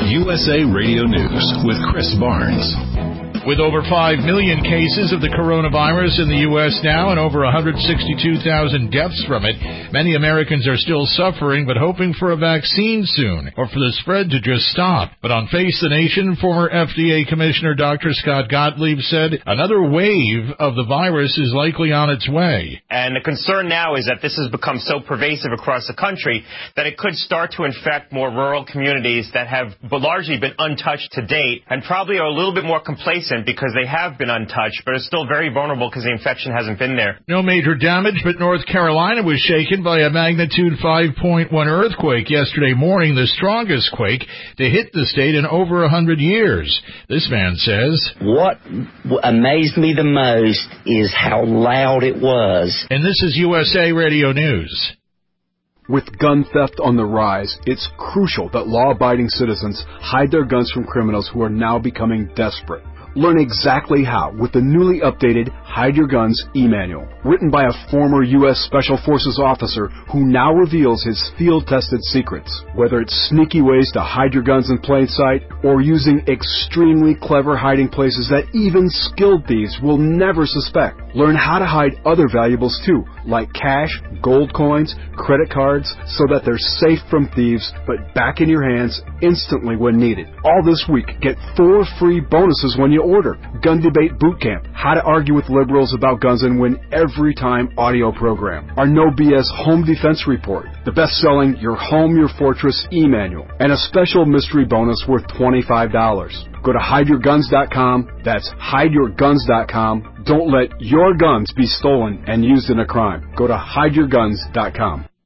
USA Radio News with Chris Barnes. With over 5 million cases of the coronavirus in the U.S. now and over 162,000 deaths from it, many Americans are still suffering but hoping for a vaccine soon or for the spread to just stop. But on Face the Nation, former FDA Commissioner Dr. Scott Gottlieb said another wave of the virus is likely on its way. And the concern now is that this has become so pervasive across the country that it could start to infect more rural communities that have largely been untouched to date and probably are a little bit more complacent because they have been untouched, but are still very vulnerable because the infection hasn't been there. No major damage, but North Carolina was shaken by a magnitude 5.1 earthquake yesterday morning, the strongest quake to hit the state in over 100 years. This man says, "What amazed me the most is how loud it was." And this is USA Radio News. With gun theft on the rise, it's crucial that law-abiding citizens hide their guns from criminals who are now becoming desperate. Learn exactly how with the newly updated Hide Your Guns e-manual, written by a former U.S. Special Forces officer who now reveals his field-tested secrets. Whether it's sneaky ways to hide your guns in plain sight or using extremely clever hiding places that even skilled thieves will never suspect. Learn how to hide other valuables too, like cash, gold coins, credit cards, so that they're safe from thieves but back in your hands instantly when needed. All this week, get 4 free bonuses when you order. Gun Debate Boot Camp, How to Argue with Liberals About Guns and Win Every Time audio program. Our No BS Home Defense Report, the best-selling Your Home, Your Fortress e-manual, and a special mystery bonus worth $25. Go to hideyourguns.com. That's hideyourguns.com. Don't let your guns be stolen and used in a crime. Go to hideyourguns.com.